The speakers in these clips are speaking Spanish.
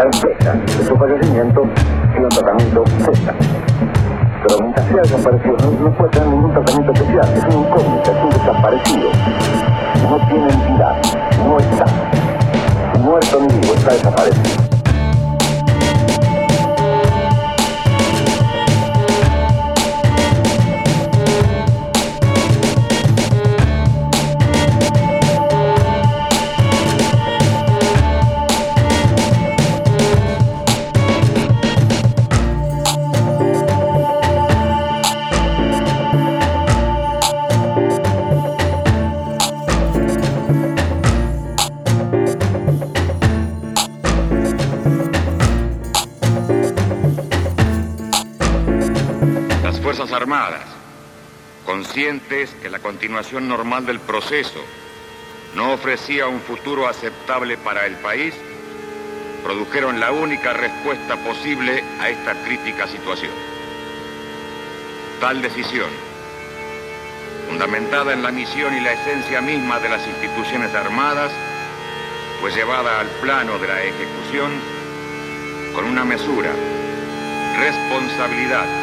certeza de su fallecimiento y un tratamiento cesa. Pero mientras sea desaparecido, no puede tener ningún tratamiento especial. Es un incógnito, es un desaparecido. No tiene entidad, no está. Muerto ni vivo, está desaparecido. Fuerzas Armadas, conscientes que la continuación normal del proceso no ofrecía un futuro aceptable para el país, produjeron la única respuesta posible a esta crítica situación. Tal decisión, fundamentada en la misión y la esencia misma de las instituciones armadas, fue llevada al plano de la ejecución con una mesura, responsabilidad,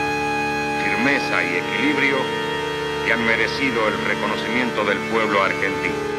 firmeza y equilibrio que han merecido el reconocimiento del pueblo argentino.